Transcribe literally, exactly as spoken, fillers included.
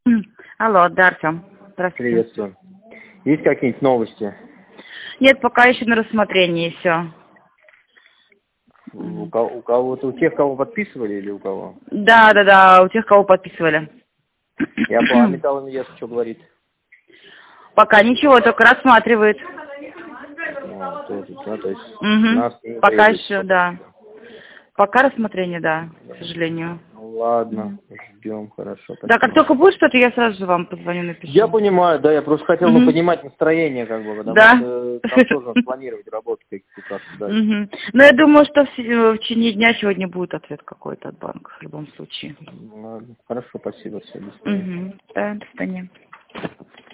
Алло, да, Артем. Здравствуйте. Приветствую. Есть какие-нибудь новости? Нет, пока еще на рассмотрении все. У кого- у кого-то, у тех, кого подписывали или у кого? Да, да, да, у тех, кого подписывали. Я по металлоинвест что говорит? Пока ничего, только рассматривает. Ну, то есть, да, то есть нас не Угу. Пока требует. еще, да. Пока рассмотрение, да, к сожалению. Ну, ладно, ждем, хорошо. Да, как Спасибо. только будет что-то, я сразу же вам позвоню, напишу. Я понимаю, да, я просто хотел ну, Мгм. понимать настроение, как бы, потому Да. что нам тоже надо планировать работу как-то дальше. Мгм. Но я думаю, что в се- в течение дня сегодня будет ответ какой-то от банка, в любом случае. Ну, ладно, хорошо, спасибо, все, до свидания. Угу. Да, до свидания.